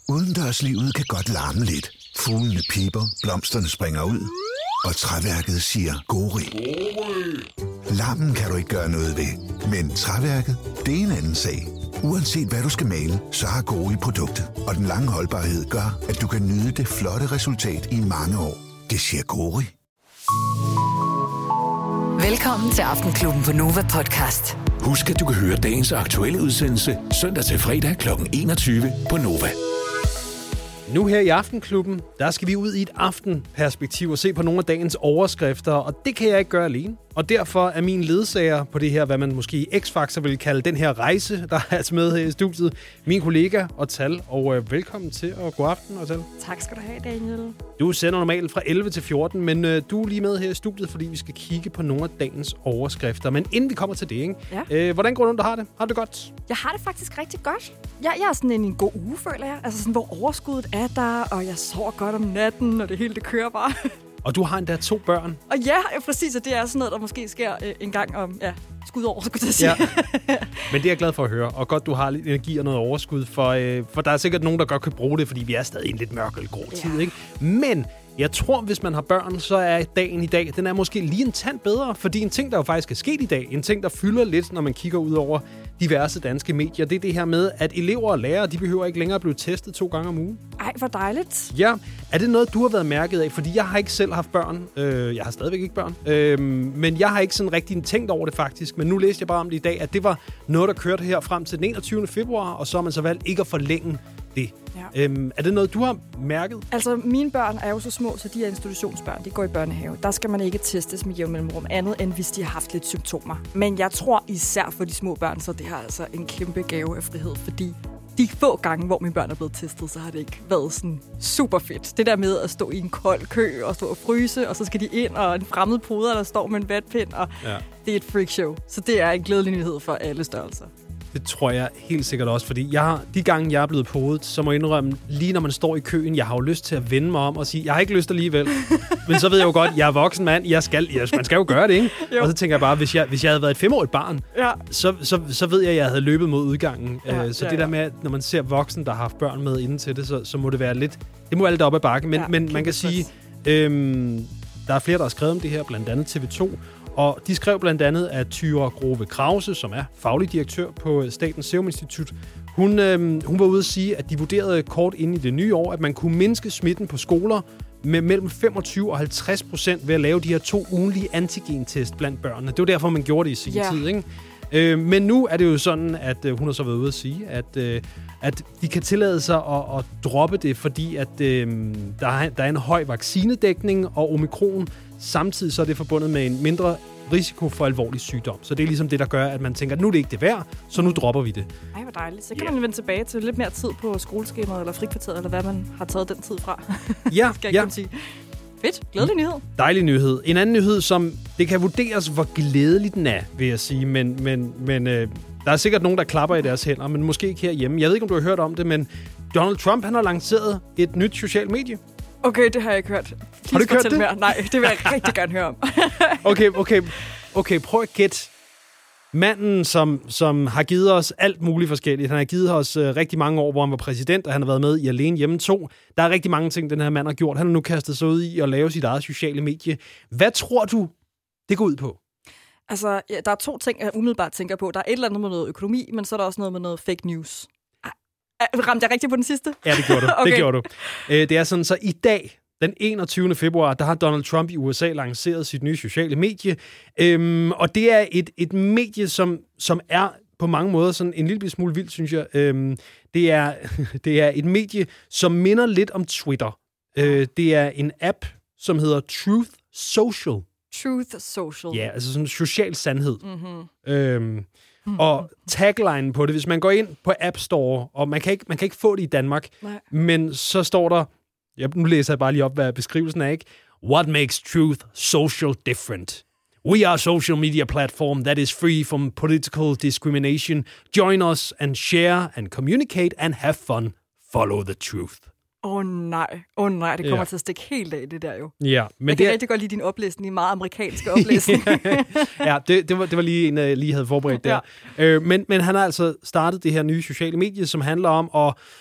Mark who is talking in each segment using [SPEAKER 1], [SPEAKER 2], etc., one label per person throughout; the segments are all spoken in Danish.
[SPEAKER 1] Udendørslivet kan godt larme lidt. Fuglene piper, blomsterne springer ud, og træværket siger gori. Larmen kan du ikke gøre noget ved, men træværket, det er en anden sag. Uanset hvad du skal male, så har Gori produktet, og den lange holdbarhed gør, at du kan nyde det flotte resultat i mange år. Det siger Gori.
[SPEAKER 2] Velkommen til Aftenklubben på Nova Podcast.
[SPEAKER 3] Husk, at du kan høre dagens aktuelle udsendelse søndag til fredag kl. 21 på Nova.
[SPEAKER 4] Nu her i Aftenklubben, der skal vi ud i et aftenperspektiv og se på nogle af dagens overskrifter, og det kan jeg ikke gøre alene. Og derfor er min ledsager på det her, hvad man måske i X-Factor vil kalde den her rejse, der er altså med her i studiet, min kollega Otal, og velkommen til at gå aften, Otal.
[SPEAKER 5] Tak skal du have, Daniel.
[SPEAKER 4] Du sender normalt fra 11 til 14, men du er lige med her i studiet, fordi vi skal kigge på nogle af dagens overskrifter. Men inden vi kommer til det, ikke?
[SPEAKER 5] Ja.
[SPEAKER 4] Hvordan går du, der har det? Har du det godt?
[SPEAKER 5] Jeg har det faktisk rigtig godt. Jeg er sådan en god uge, føler jeg. Altså sådan, hvor overskuddet er der, og jeg sover godt om natten, og det hele det kører bare.
[SPEAKER 4] Og du har endda 2 børn. Og
[SPEAKER 5] ja, præcis, og det er sådan noget, der måske sker en gang om skudår, så kunne jeg sige.
[SPEAKER 4] Ja. Men det er jeg glad for at høre. Og godt, du har lidt energi og noget overskud, for der er sikkert nogen, der godt kan bruge det, fordi vi er stadig i en lidt mørk eller grå tid, ikke? Men jeg tror, hvis man har børn, så er dagen i dag, den er måske lige en tand bedre, fordi en ting, der jo faktisk er sket i dag, en ting, der fylder lidt, når man kigger ud over diverse danske medier, det er det her med, at elever og lærere, de behøver ikke længere at blive testet 2 gange om ugen.
[SPEAKER 5] Ej, hvor dejligt.
[SPEAKER 4] Ja, er det noget, du har været mærket af? Fordi jeg har ikke selv haft børn. Jeg har stadigvæk ikke børn. Men jeg har ikke sådan rigtig tænkt over det faktisk. Men nu læste jeg bare om det i dag, at det var noget, der kørte her frem til den 21. februar, og så har man så valgt ikke at forlænge det. Ja. Er det noget, du har mærket?
[SPEAKER 5] Altså, mine børn er jo så små, så de er institutionsbørn. De går i børnehave. Der skal man ikke testes med jævn mellemrum andet, end hvis de har haft lidt symptomer. Men jeg tror især for de små børn, så det har altså en kæmpe gave af frihed, fordi de få gange, hvor mine børn er blevet testet, så har det ikke været sådan super fedt. Det der med at stå i en kold kø og stå og fryse, og så skal de ind, og en fremmed poder, der står med en vatpind, og det er et freakshow. Så det er en glædelig nyhed for alle størrelser.
[SPEAKER 4] Det tror jeg helt sikkert også, fordi de gange, jeg er blevet podet, så må jeg indrømme, lige når man står i køen, jeg har jo lyst til at vende mig om og sige, jeg har ikke lyst alligevel. Men så ved jeg jo godt, jeg er voksen mand, man skal jo gøre det, ikke? Jo. Og så tænker jeg bare, hvis jeg havde været et 5-årigt barn, så ved jeg, at jeg havde løbet mod udgangen. Det der med, at når man ser voksen, der har haft børn med inden til det, så må det være lidt, det må være lidt op ad bakke. Men man kan sige, der er flere, der har skrevet om det her, blandt andet TV2, og de skrev blandt andet, at Thyra Grove Krause, som er faglig direktør på Statens Serum Institut, hun var ude at sige, at de vurderede kort inde i det nye år, at man kunne mindske smitten på skoler med mellem 25% og 50% ved at lave de her 2 ugentlige antigentest blandt børnene. Det var derfor, man gjorde det i sin tid, ikke? Men nu er det jo sådan, at hun har så været ude at sige, at de kan tillade sig at droppe det, fordi at der er en høj vaccinedækning, og omikron samtidig så er det forbundet med en mindre risiko for alvorlig sygdom. Så det er ligesom det, der gør, at man tænker, at nu er det ikke det værd, så nu dropper vi det.
[SPEAKER 5] Ej, hvor dejligt. Så kan man vende tilbage til lidt mere tid på skoleskemaet eller frikvarteret, eller hvad man har taget den tid fra.
[SPEAKER 4] Ja,
[SPEAKER 5] skal jeg sige. Fedt. Glædelig nyhed.
[SPEAKER 4] Dejlig nyhed. En anden nyhed, som det kan vurderes, hvor glædelig den er, vil jeg sige. Men der er sikkert nogen, der klapper i deres hænder, men måske ikke herhjemme. Jeg ved ikke, om du har hørt om det, men Donald Trump, han har lanceret et nyt socialt medie.
[SPEAKER 5] Okay, det har jeg ikke hørt.
[SPEAKER 4] Har du ikke hørt det?
[SPEAKER 5] Mere. Nej, det vil jeg rigtig gerne høre om.
[SPEAKER 4] Okay, prøv at gætte. Manden, som har givet os alt muligt forskelligt. Han har givet os rigtig mange år, hvor han var præsident, og han har været med i Alene Hjemme 2. Der er rigtig mange ting, den her mand har gjort. Han har nu kastet sig ud i at lave sit eget sociale medie. Hvad tror du, det går ud på?
[SPEAKER 5] Altså, der er 2 ting, jeg umiddelbart tænker på. Der er et eller andet med noget økonomi, men så er der også noget med noget fake news. Ramte jeg rigtigt på den sidste?
[SPEAKER 4] Ja, det gjorde du.
[SPEAKER 5] Okay.
[SPEAKER 4] Det gjorde du. Det er sådan, så i dag, den 21. februar, der har Donald Trump i USA lanceret sit nye sociale medie. Og det er et medie, som er på mange måder sådan en lille smule vildt, synes jeg. Det er et medie, som minder lidt om Twitter. Det er en app, som hedder Truth Social.
[SPEAKER 5] Truth Social.
[SPEAKER 4] Ja, altså sådan en social sandhed. Mm-hmm. Og taglinen på det, hvis man går ind på App Store, og man kan ikke få det i Danmark, men så står der, nu læser jeg bare lige op, hvad beskrivelsen er, ikke? What makes truth social different? We are a social media platform that is free from political discrimination. Join us and share and communicate and have fun. Follow the truth.
[SPEAKER 5] Nej, det kommer til at stikke helt af, det der jo.
[SPEAKER 4] Ja, men
[SPEAKER 5] jeg kan rigtig godt lide din oplæsning, meget amerikanske oplæsning.
[SPEAKER 4] Ja, det var lige en, jeg lige havde forberedt der. Ja. Men han har altså startet det her nye sociale medie, som handler om at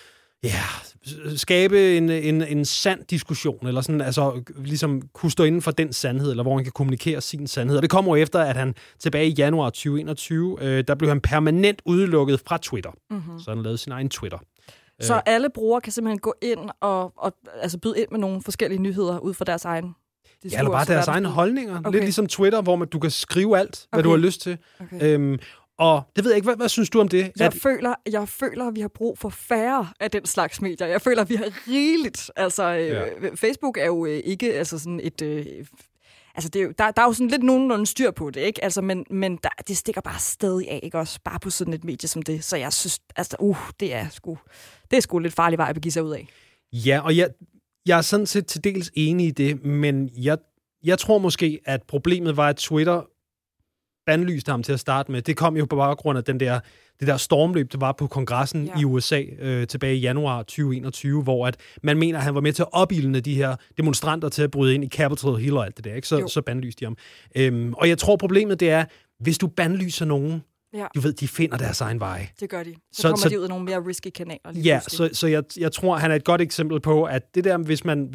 [SPEAKER 4] skabe en sand diskussion, eller sådan, altså ligesom kunne stå inden for den sandhed, eller hvor han kan kommunikere sin sandhed. Og det kommer jo efter, at han tilbage i januar 2021, der blev han permanent udelukket fra Twitter. Mm-hmm. Så han lavede sin egen Twitter.
[SPEAKER 5] Så alle brugere kan simpelthen gå ind og altså byde ind med nogle forskellige nyheder ud fra deres egen...
[SPEAKER 4] Ja, eller bare deres egne holdninger. Okay. Lidt ligesom Twitter, hvor du kan skrive alt, hvad du har lyst til. Okay. Og det ved jeg ikke, hvad synes du om det?
[SPEAKER 5] Jeg føler, at vi har brug for færre af den slags medier. Jeg føler, at vi har rigeligt. Altså, Facebook er jo ikke altså sådan et... altså, det er jo, der er jo sådan lidt nogenlunde styr på det, ikke? Altså, men det stikker bare stadig af, ikke? Også bare på sådan et medie som det. Så jeg synes, altså, det er sgu lidt farlig vej at begive sig ud af. Ja, og
[SPEAKER 4] jeg er sådan set til dels enig i det, men jeg tror måske, at problemet var, at Twitter bandlyste ham til at starte med. Det kom jo på baggrund af det der stormløb, der var på kongressen i USA tilbage i januar 2021, hvor at man mener, at han var med til at opildne de her demonstranter til at bryde ind i Capitol Hill og alt det der, ikke? Så bandlyste de ham. Og jeg tror, problemet det er, hvis du bandlyser nogen, du ved, de finder deres egen vej.
[SPEAKER 5] Det gør de. Så kommer de ud af nogle mere risky kanaler.
[SPEAKER 4] Ja, så jeg tror, han er et godt eksempel på, at det der,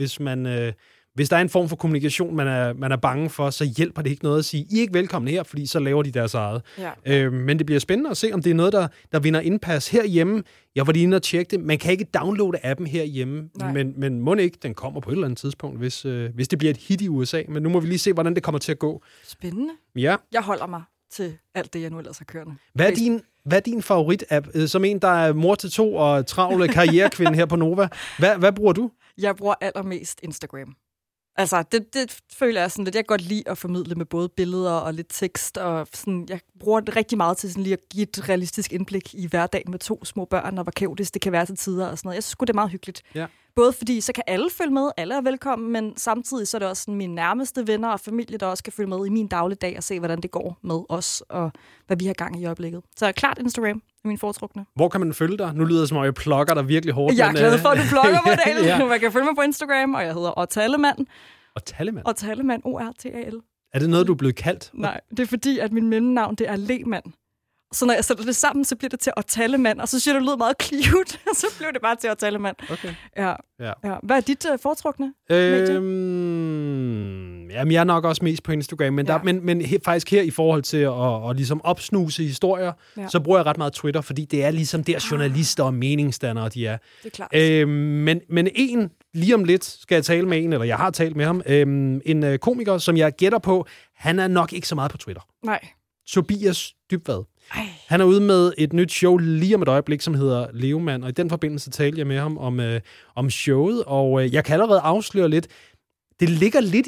[SPEAKER 4] hvis der er en form for kommunikation, man er bange for, så hjælper det ikke noget at sige, I er ikke velkomne her, fordi så laver de deres eget. Ja. Men det bliver spændende at se, om det er noget, der vinder indpas herhjemme. Jeg var lige inde og tjekke det. Man kan ikke downloade appen herhjemme, men må ikke, den kommer på et eller andet tidspunkt, hvis det bliver et hit i USA. Men nu må vi lige se, hvordan det kommer til at gå.
[SPEAKER 5] Spændende.
[SPEAKER 4] Ja.
[SPEAKER 5] Jeg holder mig til alt det, jeg nu ellers har kørende.
[SPEAKER 4] Hvad er din favorit-app? Som en, der er mor til 2 og travle karrierekvinde her på Nova. Hvad bruger du?
[SPEAKER 5] Jeg bruger allermest Instagram. Altså, det føler jeg sådan lidt. Jeg kan godt lide at formidle med både billeder og lidt tekst, og sådan, jeg bruger det rigtig meget til sådan lige at give et realistisk indblik i hverdagen med 2 små børn, og hvor kaotisk det kan være til tider og sådan noget. Jeg synes det er meget hyggeligt. Ja. Både fordi, så kan alle følge med, alle er velkommen, men samtidig så er det også sådan mine nærmeste venner og familie, der også kan følge med i min dagligdag og se, hvordan det går med os, og hvad vi har gang i øjeblikket. Så klart Instagram er min foretrukne. Hvor kan man følge dig? Nu lyder det som om, jeg plugger dig virkelig hårdt. Jeg er glad for, at du plugger mig, Daniel. Ja. Man kan følge mig på Instagram, og jeg hedder Ortallemand. Ortallemand, O-R-T-A-L. Er det noget, du er blevet kaldt? Nej, det er fordi, at min mellemnavn, det er Lehmann. Så når jeg sætter det sammen, så bliver det til Ortallemand, og så synes jeg, det lyder meget cute, og så blev det bare til Ortallemand. Okay. Ja. Hvad er dit foretrukne medie? Jamen, jeg er nok også mest på Instagram, men faktisk her i forhold til at ligesom opsnuse historier, så bruger jeg ret meget Twitter, fordi det er ligesom der journalister og meningsdannere, de er. Det er klart. Men lige om lidt skal jeg tale med eller jeg har talt med ham, en komiker, som jeg gætter på, han er nok ikke så meget på Twitter. Nej. Tobias Dybvad. Han er ude med et nyt show lige om et øjeblik, som hedder Levemand, og i den forbindelse talte jeg med ham om showet, og jeg kan allerede afsløre lidt. Det ligger lidt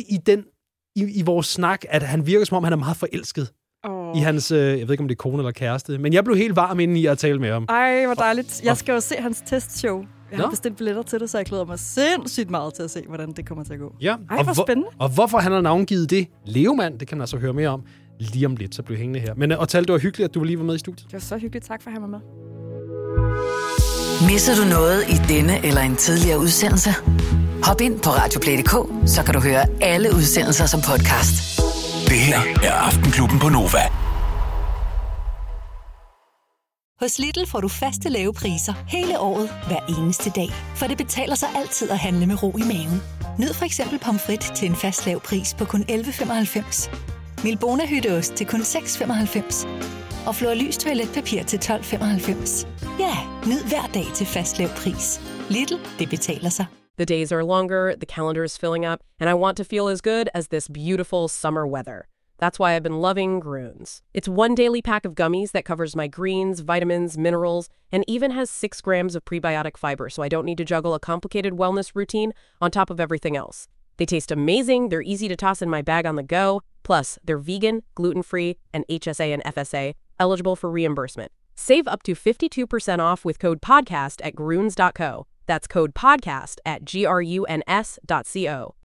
[SPEAKER 5] i vores snak, at han virker som om, han er meget forelsket i hans, jeg ved ikke om det er kone eller kæreste, men jeg blev helt varm inden i at tale med ham. Ej, hvor dejligt. Jeg skal jo se hans testshow. Jeg har bestilt billetter til det, så jeg glæder mig sindssygt meget til at se, hvordan det kommer til at gå. Ja. Ej, hvor spændende. Og hvorfor han har navngivet det Levemand, det kan man altså høre mere om lige om lidt, så blev hængende her. Men Ortal, det var hyggeligt, at du lige var med i studiet. Det var så hyggeligt. Tak for at have mig med.
[SPEAKER 2] Misser du noget i denne eller en tidligere udsendelse? Hop ind på radioplay.dk, så kan du høre alle udsendelser som podcast.
[SPEAKER 3] Det her er Aftenklubben på Nova.
[SPEAKER 6] Hos Lidl får du faste lave priser hele året, hver eneste dag. For det betaler sig altid at handle med ro i maven. Nyd for eksempel pomfrit til en fast lav pris på kun 11,95. Milbona hytteost til kun 6,95. Og Florlys toiletpapir til 12,95. Ja, nyd hver dag til fast lav pris. Lidl, det betaler sig.
[SPEAKER 7] The days are longer, the calendar is filling up, and I want to feel as good as this beautiful summer weather. That's why I've been loving Grüns. It's one daily pack of gummies that covers my greens, vitamins, minerals, and even has 6 grams of prebiotic fiber, so I don't need to juggle a complicated wellness routine on top of everything else. They taste amazing, they're easy to toss in my bag on the go, plus they're vegan, gluten-free, and HSA and FSA, eligible for reimbursement. Save up to 52% off with code PODCAST at Grüns.co. That's code PODCAST at GRUNS.co.